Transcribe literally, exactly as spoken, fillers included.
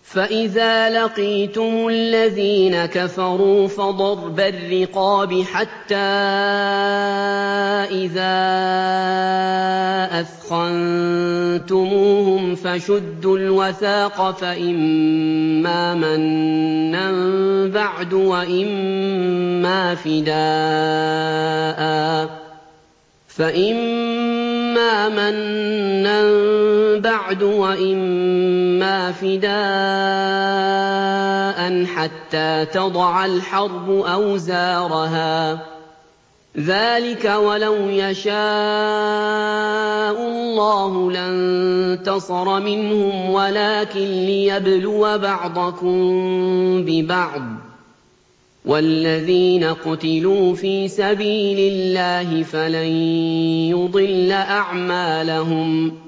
فَإِذَا لَقِيتُمُ الَّذِينَ كَفَرُوا فَضَرْبَ الرِّقَابِ حَتَّىٰ إِذَا أَثْخَنتُمُوهُمْ فَشُدُّوا الْوَثَاقَ فَإِمَّا مَنًّا بَعْدُ وَإِمَّا فِدَاءً فَإِمَّا مَنًّا بَعْدُ وَإِمَّا فِدَاءً حَتَّىٰ تَضَعَ الْحَرْبُ أَوْزَارَهَا ۚ ذَٰلِكَ وَلَوْ يَشَاءُ اللَّهُ لَانتَصَرَ مِنْهُمْ وَلَٰكِن لِّيَبْلُوَ بَعْضَكُم بِبَعْضٍ ۗ وَالَّذِينَ قُتِلُوا فِي سَبِيلِ اللَّهِ فَلَن يُضِلَّ أَعْمَالَهُمْ